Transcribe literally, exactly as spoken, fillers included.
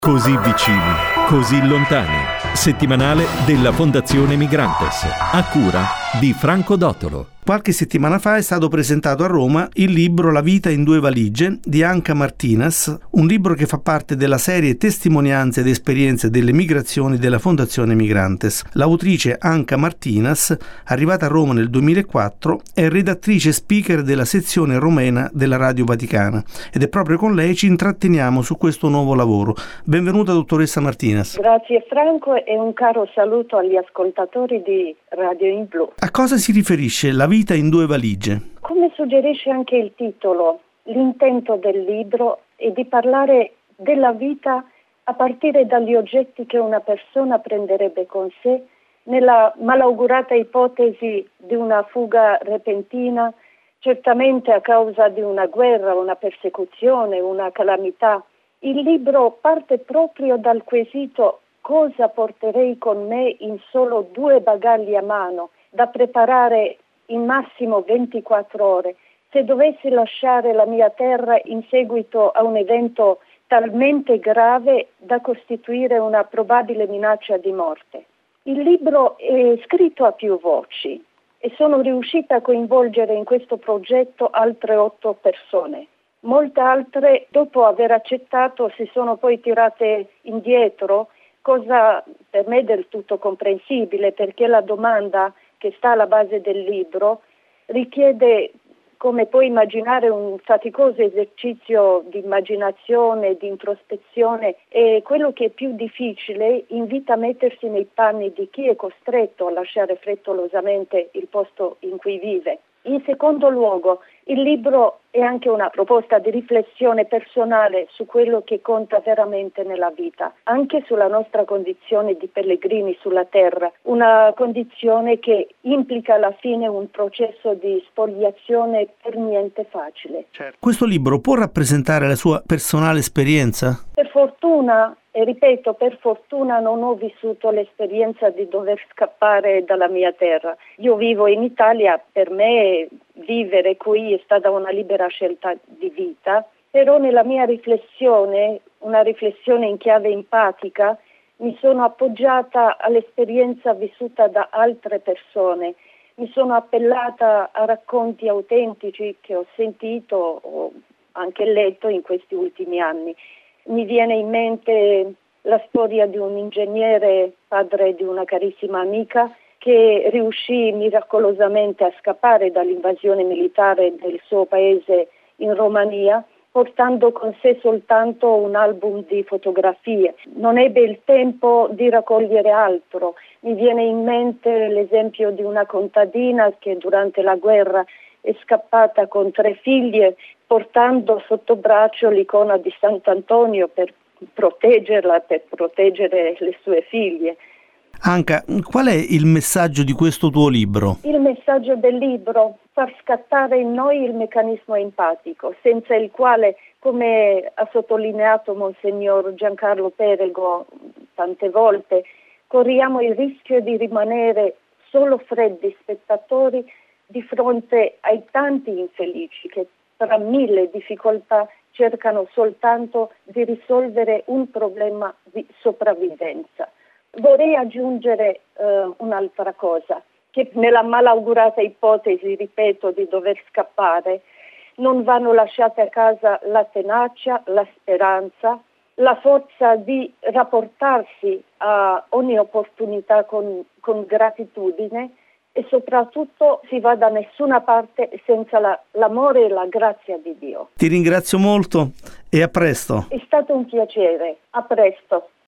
Così vicini, così lontani. Settimanale della Fondazione Migrantes, a cura di Franco Dottolo. Qualche settimana fa è stato presentato a Roma il libro La vita in due valigie di Anca Martinez, un libro che fa parte della serie Testimonianze ed esperienze delle migrazioni della Fondazione Migrantes. L'autrice Anca Martinez, arrivata a Roma nel duemilaquattro, è redattrice e speaker della sezione romena della Radio Vaticana ed è proprio con lei ci intratteniamo su questo nuovo lavoro. Benvenuta dottoressa Martinez. Grazie Franco e un caro saluto agli ascoltatori di Radio in Blu. A cosa si riferisce La vita in due valigie? Come suggerisce anche il titolo, l'intento del libro è di parlare della vita a partire dagli oggetti che una persona prenderebbe con sé nella malaugurata ipotesi di una fuga repentina, certamente a causa di una guerra, una persecuzione, una calamità. Il libro parte proprio dal quesito: cosa porterei con me in solo due bagagli a mano, da preparare in massimo ventiquattro ore, se dovessi lasciare la mia terra in seguito a un evento talmente grave da costituire una probabile minaccia di morte. Il libro è scritto a più voci e sono riuscita a coinvolgere in questo progetto altre otto persone. Molte altre, dopo aver accettato, si sono poi tirate indietro, cosa per me del tutto comprensibile, perché la domanda che sta alla base del libro richiede, come puoi immaginare, un faticoso esercizio di immaginazione, di introspezione, e quello che è più difficile invita a mettersi nei panni di chi è costretto a lasciare frettolosamente il posto in cui vive. In secondo luogo, il libro è anche una proposta di riflessione personale su quello che conta veramente nella vita, anche sulla nostra condizione di pellegrini sulla terra, una condizione che implica alla fine un processo di spogliazione per niente facile. Certo. Questo libro può rappresentare la sua personale esperienza? Per fortuna, e ripeto, per fortuna non ho vissuto l'esperienza di dover scappare dalla mia terra. Io vivo in Italia, per me vivere qui è stata una libera scelta di vita, però nella mia riflessione, una riflessione in chiave empatica, mi sono appoggiata all'esperienza vissuta da altre persone. Mi sono appellata a racconti autentici che ho sentito o anche letto in questi ultimi anni. Mi viene in mente la storia di un ingegnere, padre di una carissima amica, che riuscì miracolosamente a scappare dall'invasione militare del suo paese in Romania, portando con sé soltanto un album di fotografie. Non ebbe il tempo di raccogliere altro. Mi viene in mente l'esempio di una contadina che durante la guerra è scappata con tre figlie, portando sotto braccio l'icona di Sant'Antonio per proteggerla, per proteggere le sue figlie. Anca, qual è il messaggio di questo tuo libro? Il messaggio del libro: far scattare in noi il meccanismo empatico, senza il quale, come ha sottolineato Monsignor Giancarlo Perego tante volte, corriamo il rischio di rimanere solo freddi spettatori di fronte ai tanti infelici che tra mille difficoltà cercano soltanto di risolvere un problema di sopravvivenza. Vorrei aggiungere eh, un'altra cosa, che nella malaugurata ipotesi, ripeto, di dover scappare, non vanno lasciate a casa la tenacia, la speranza, la forza di rapportarsi a ogni opportunità con, con gratitudine, e soprattutto si va da nessuna parte senza la, l'amore e la grazia di Dio. Ti ringrazio molto e a presto. È stato un piacere. A presto.